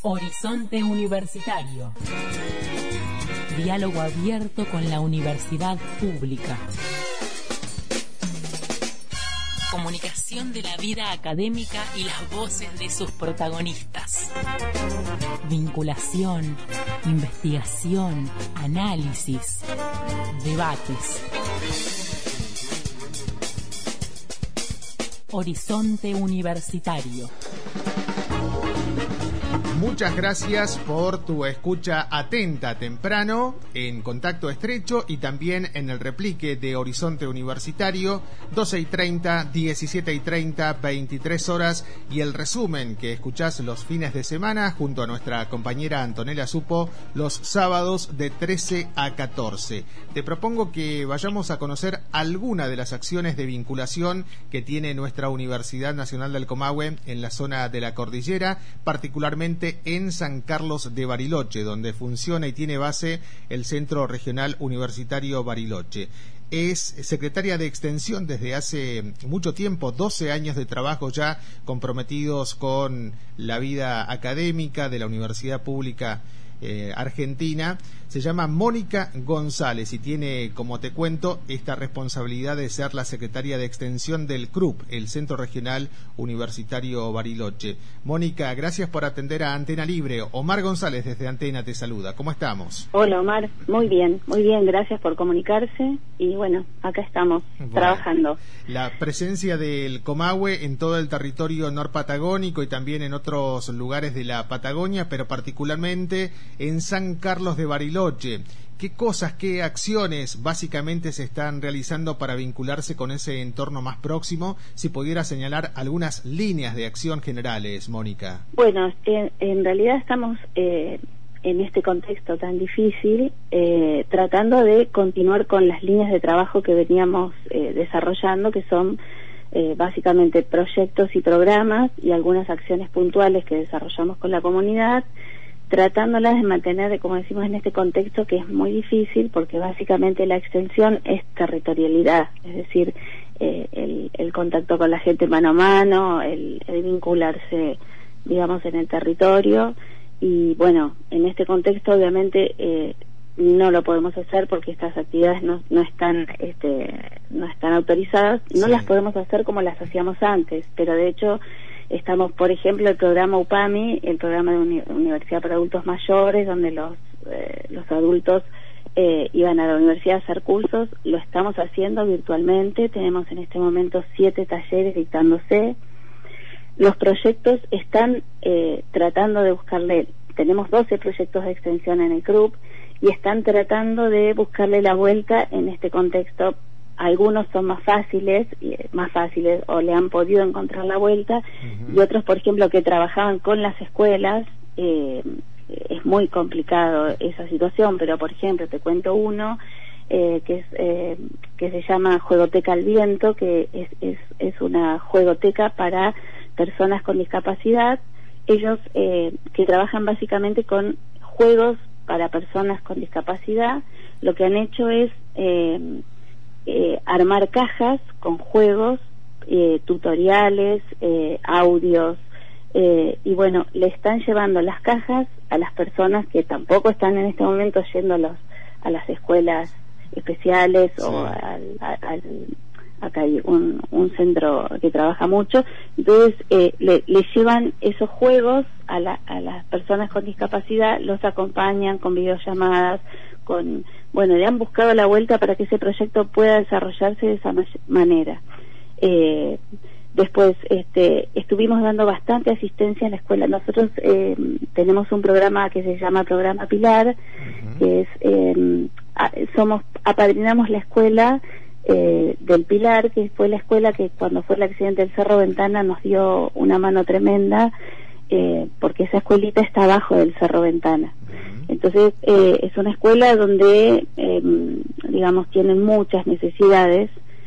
Horizonte Universitario. Diálogo abierto con la universidad pública. Comunicación de la vida académica y las voces de sus protagonistas. Vinculación, investigación, análisis, debates. Horizonte Universitario. Muchas gracias por tu escucha atenta temprano, en contacto estrecho y también en el replique de Horizonte Universitario, 12:30, 17:30, 23 horas, y el resumen que escuchás los fines de semana junto a nuestra compañera Antonella Supo los sábados de 13 a 14. Te propongo que vayamos a conocer alguna de las acciones de vinculación que tiene nuestra Universidad Nacional del Comahue en la zona de la cordillera, particularmente en San Carlos de Bariloche, donde funciona y tiene base el Centro Regional Universitario Bariloche. Es secretaria de Extensión desde hace mucho tiempo, 12 años de trabajo ya comprometidos con la vida académica de la Universidad Pública Argentina. Se llama Mónica González y tiene, como te cuento, esta responsabilidad de ser la secretaria de Extensión del CRUB, el Centro Regional Universitario Bariloche. Mónica, gracias por atender a Antena Libre. Omar González desde Antena te saluda. ¿Cómo estamos? Hola Omar, muy bien, gracias por comunicarse y bueno, acá estamos trabajando. La presencia del Comahue en todo el territorio norpatagónico y también en otros lugares de la Patagonia, pero particularmente en San Carlos de Bariloche. ¿Qué cosas, qué acciones básicamente se están realizando para vincularse con ese entorno más próximo? Si pudiera señalar algunas líneas de acción generales, Mónica. Bueno, en realidad estamos en este contexto tan difícil tratando de continuar con las líneas de trabajo que veníamos desarrollando, que son básicamente proyectos y programas y algunas acciones puntuales que desarrollamos con la comunidad, tratándolas de mantener, como decimos, en este contexto que es muy difícil, porque básicamente la extensión es territorialidad, es decir, el contacto con la gente mano a mano, el vincularse, digamos, en el territorio, y bueno, en este contexto obviamente no lo podemos hacer porque estas actividades no están autorizadas, no las podemos hacer como las hacíamos antes, pero de hecho estamos, por ejemplo, el programa UPAMI, el programa de Universidad para Adultos Mayores, donde los adultos iban a la universidad a hacer cursos, lo estamos haciendo virtualmente. Tenemos en este momento 7 talleres dictándose. Los proyectos están tratando de buscarle, tenemos 12 proyectos de extensión en el CRUB y están tratando de buscarle la vuelta en este contexto. Algunos son más fáciles o le han podido encontrar la vuelta, y otros, por ejemplo, que trabajaban con las escuelas, es muy complicado esa situación, pero por ejemplo te cuento uno que se llama Juegoteca al Viento, que es una juegoteca para personas con discapacidad. Ellos que trabajan básicamente con juegos para personas con discapacidad, lo que han hecho es armar cajas con juegos, tutoriales, audios, y bueno, le están llevando las cajas a las personas que tampoco están en este momento yendo a las escuelas especiales, sí, o acá hay un centro que trabaja mucho. Entonces le llevan esos juegos a las personas con discapacidad, los acompañan con videollamadas, le han buscado la vuelta para que ese proyecto pueda desarrollarse de esa manera. Después estuvimos dando bastante asistencia en la escuela. Nosotros tenemos un programa que se llama Programa Pilar, que es apadrinamos la escuela del Pilar, que fue la escuela que cuando fue el accidente del Cerro Ventana nos dio una mano tremenda, porque esa escuelita está abajo del Cerro Ventana. Entonces es una escuela donde digamos tienen muchas necesidades,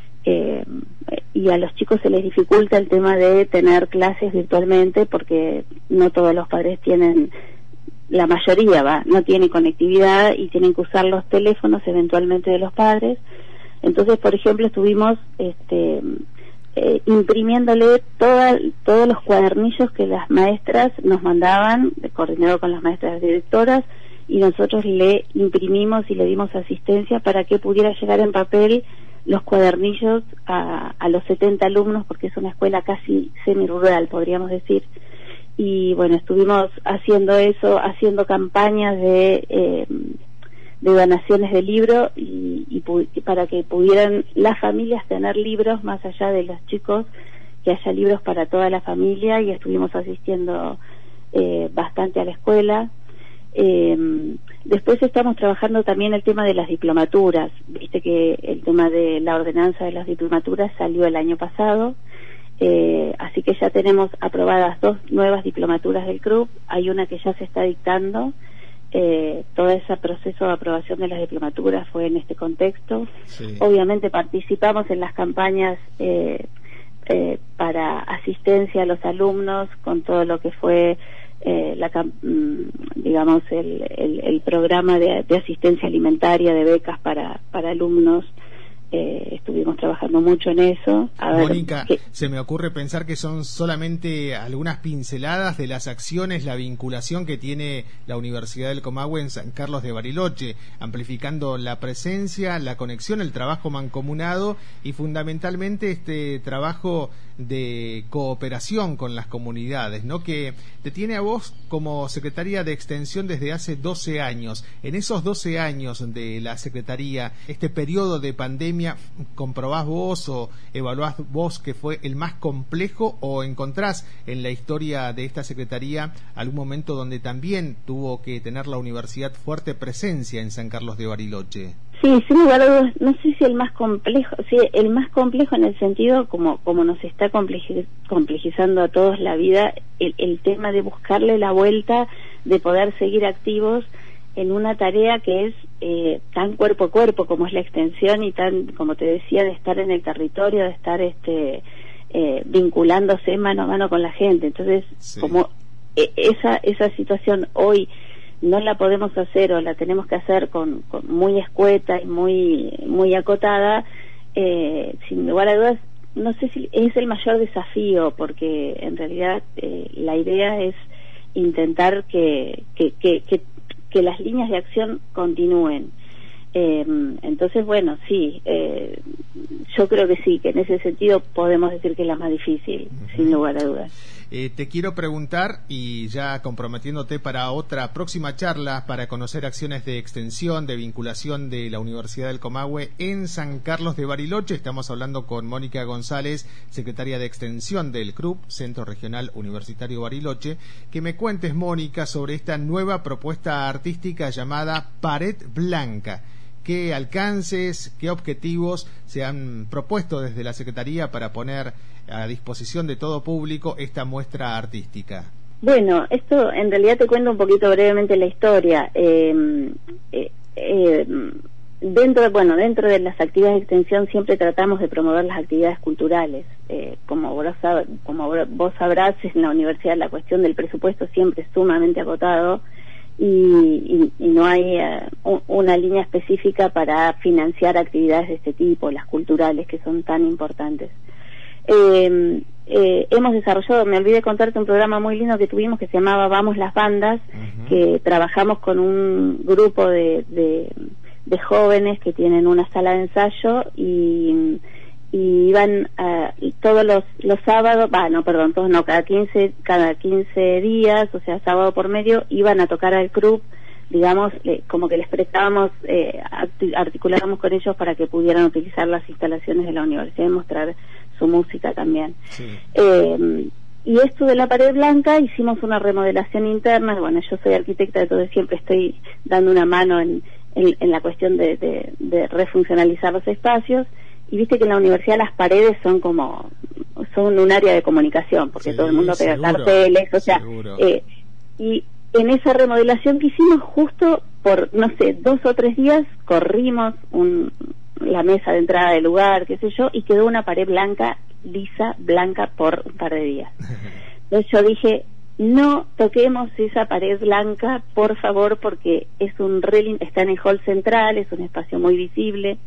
y a los chicos se les dificulta el tema de tener clases virtualmente, porque no todos los padres tienen, la mayoría no tiene conectividad y tienen que usar los teléfonos eventualmente de los padres. Entonces, por ejemplo, estuvimos imprimiéndole todos los cuadernillos que las maestras nos mandaban, coordinado con las maestras directoras, y nosotros le imprimimos y le dimos asistencia para que pudiera llegar en papel los cuadernillos a los 70 alumnos, porque es una escuela casi semi-rural, podríamos decir. Y bueno, estuvimos haciendo eso, haciendo campañas de donaciones de libros y para que pudieran las familias tener libros, más allá de los chicos, que haya libros para toda la familia, y estuvimos asistiendo bastante a la escuela. Después estamos trabajando también el tema de las diplomaturas. Viste que el tema de la ordenanza de las diplomaturas salió el año pasado, así que ya tenemos aprobadas 2 nuevas diplomaturas del CRUB. Hay una que ya se está dictando. Todo ese proceso de aprobación de las diplomaturas fue en este contexto. Sí. Obviamente participamos en las campañas para asistencia a los alumnos, con todo lo que fue digamos el programa de asistencia alimentaria, de becas para alumnos. Estuvimos trabajando mucho en eso. Mónica, se me ocurre pensar que son solamente algunas pinceladas de las acciones, la vinculación que tiene la Universidad del Comahue en San Carlos de Bariloche, amplificando la presencia, la conexión, el trabajo mancomunado y fundamentalmente este trabajo de cooperación con las comunidades, ¿no? Que te tiene a vos como Secretaría de Extensión desde hace 12 años. En esos 12 años de la Secretaría, este periodo de pandemia, ¿comprobás vos o evaluás vos que fue el más complejo, o encontrás en la historia de esta Secretaría algún momento donde también tuvo que tener la universidad fuerte presencia en San Carlos de Bariloche? Sí, sin lugar a dudas, no sé si el más complejo, sí, el más complejo en el sentido como nos está complejizando a todos la vida, el tema de buscarle la vuelta, de poder seguir activos en una tarea que es tan cuerpo a cuerpo como es la extensión, y tan, como te decía, de estar en el territorio, de estar vinculándose mano a mano con la gente. Entonces, sí, como esa situación hoy no la podemos hacer, o la tenemos que hacer con muy escueta y muy acotada, sin lugar a dudas, no sé si es el mayor desafío, porque en realidad la idea es intentar que las líneas de acción continúen. Entonces, bueno, sí, yo creo que sí, que en ese sentido podemos decir que es la más difícil, sin lugar a dudas. Te quiero preguntar, y ya comprometiéndote para otra próxima charla, para conocer acciones de extensión, de vinculación de la Universidad del Comahue en San Carlos de Bariloche. Estamos hablando con Mónica González, secretaria de Extensión del CRUB, Centro Regional Universitario Bariloche. Que me cuentes, Mónica, sobre esta nueva propuesta artística llamada Pared Blanca. ¿Qué alcances, qué objetivos se han propuesto desde la Secretaría para poner a disposición de todo público esta muestra artística? Bueno, esto en realidad te cuento un poquito brevemente la historia. Dentro de las actividades de extensión siempre tratamos de promover las actividades culturales. Como vos sabrás, en la universidad la cuestión del presupuesto siempre es sumamente agotado, y no hay una línea específica para financiar actividades de este tipo, las culturales, que son tan importantes. Hemos desarrollado, me olvidé contarte, un programa muy lindo que tuvimos que se llamaba Vamos las Bandas, que trabajamos con un grupo de jóvenes que tienen una sala de ensayo, y iban todos los sábados, cada 15 días, o sea, sábado por medio, iban a tocar al CRUB, digamos, como que les prestábamos, articulábamos con ellos para que pudieran utilizar las instalaciones de la universidad y mostrar su música también. Sí. Y esto de la pared blanca, hicimos una remodelación interna. Bueno, yo soy arquitecta, entonces siempre estoy dando una mano en la cuestión de refuncionalizar los espacios. Y viste que en la universidad las paredes son un área de comunicación, porque sí, todo el mundo pega carteles, o sea, y en esa remodelación que hicimos, justo por, 2 o 3 días, corrimos la mesa de entrada del lugar, qué sé yo, y quedó una pared blanca, lisa, blanca, por un par de días. Entonces yo dije, no toquemos esa pared blanca, por favor, porque es está en el hall central, es un espacio muy visible,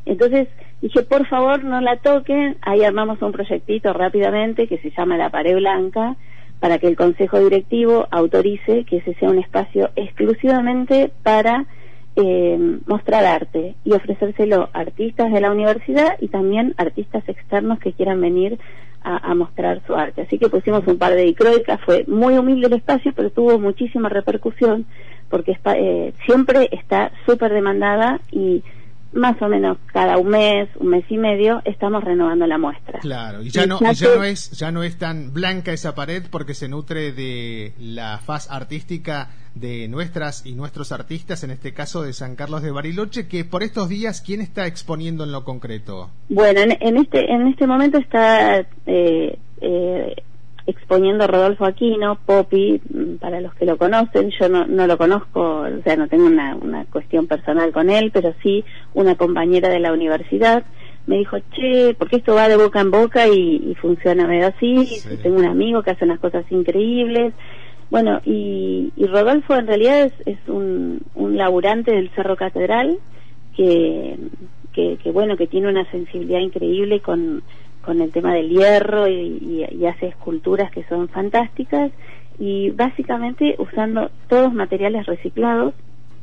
Entonces dije, por favor, no la toquen. Ahí armamos un proyectito rápidamente que se llama La Pared Blanca, para que el Consejo Directivo autorice que ese sea un espacio exclusivamente para mostrar arte y ofrecérselo a artistas de la universidad y también artistas externos que quieran venir a mostrar su arte. Así que pusimos un par de dicroicas, fue muy humilde el espacio, pero tuvo muchísima repercusión, porque siempre está súper demandada y más o menos cada un mes y medio estamos renovando la muestra. Claro, y ya no es tan blanca esa pared porque se nutre de la faz artística de nuestras y nuestros artistas, en este caso de San Carlos de Bariloche, que por estos días, ¿quién está exponiendo en lo concreto? Bueno, en este momento está exponiendo Rodolfo Aquino, Popi, para los que lo conocen. Yo no lo conozco, o sea, no tengo una cuestión personal con él, pero sí una compañera de la universidad me dijo, che, porque esto va de boca en boca y funciona medio así, sí. Tengo un amigo que hace unas cosas increíbles. Bueno, y Rodolfo en realidad es un laburante del Cerro Catedral que bueno, que tiene una sensibilidad increíble con el tema del hierro y hace esculturas que son fantásticas, y básicamente usando todos materiales reciclados.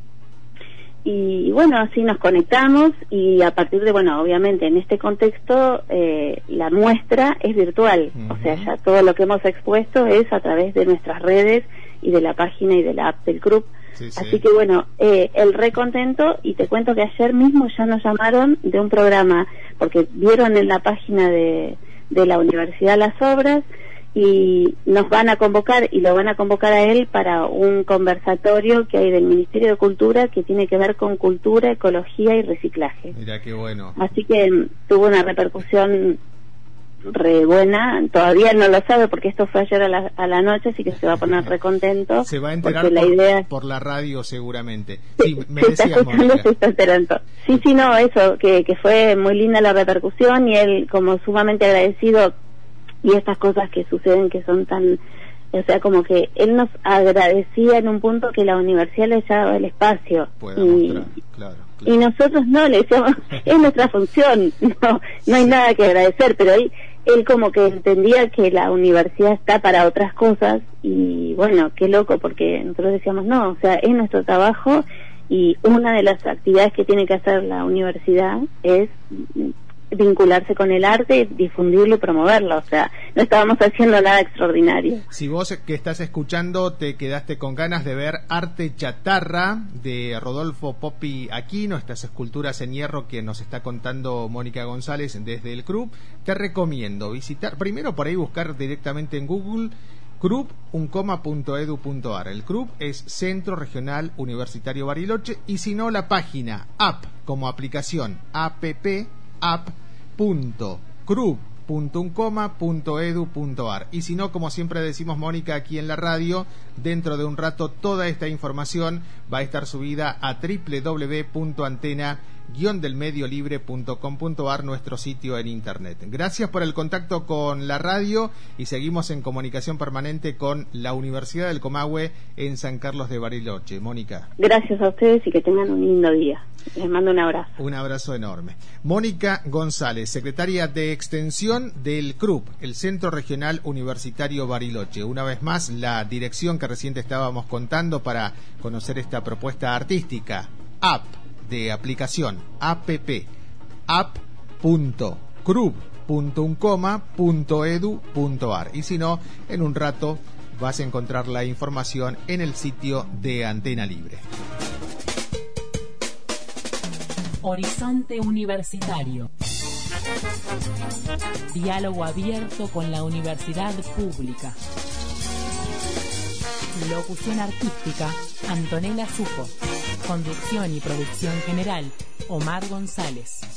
Y bueno, así nos conectamos, y a partir de, bueno, obviamente en este contexto la muestra es virtual. O sea, ya todo lo que hemos expuesto es a través de nuestras redes y de la página y de la app del club. Sí. Así que bueno, el recontento, y te cuento que ayer mismo ya nos llamaron de un programa, porque vieron en la página de la universidad las obras, y nos van a convocar, y lo van a convocar a él para un conversatorio que hay del Ministerio de Cultura que tiene que ver con cultura, ecología y reciclaje. Mira qué bueno. Así que tuvo una repercusión re buena. Todavía no lo sabe porque esto fue ayer a la noche, así que se va a poner re contento. Se va a enterar por la radio seguramente. Sí, me decías, Mónica. Se está enterando. Sí, no, eso, que fue muy linda la repercusión, y él como sumamente agradecido, y estas cosas que suceden que son tan, o sea, como que él nos agradecía en un punto que la universidad le daba el espacio, claro. Y nosotros no, le decíamos, es nuestra función, no hay nada que agradecer, pero él como que entendía que la universidad está para otras cosas, y bueno, qué loco, porque nosotros decíamos, no, o sea, es nuestro trabajo, y una de las actividades que tiene que hacer la universidad es vincularse con el arte, difundirlo y promoverlo. O sea, no estábamos haciendo nada extraordinario. Si vos que estás escuchando te quedaste con ganas de ver Arte Chatarra de Rodolfo Popi Aquino, estas esculturas en hierro que nos está contando Mónica González desde el CRUB, te recomiendo visitar, primero por ahí buscar directamente en Google CRUB.edu.ar. El CRUB es Centro Regional Universitario Bariloche, y si no, la página app como aplicación app.crub.uncoma.edu.ar. Y si no, como siempre decimos, Mónica, aquí en la radio, dentro de un rato toda esta información va a estar subida a www.antena-delmediolibre.com.ar, nuestro sitio en internet. Gracias por el contacto con la radio, y seguimos en comunicación permanente con la Universidad del Comahue en San Carlos de Bariloche. Mónica. Gracias a ustedes y que tengan un lindo día. Les mando un abrazo. Un abrazo enorme. Mónica González, secretaria de Extensión del CRUB, el Centro Regional Universitario Bariloche. Una vez más, la dirección que recién estábamos contando para conocer esta propuesta artística. App de aplicación, app.crub.uncoma.edu.ar. Y si no, en un rato vas a encontrar la información en el sitio de Antena Libre. Horizonte Universitario. Diálogo abierto con la universidad pública. Locución artística, Antonella Sujo. Conducción y producción general, Omar González.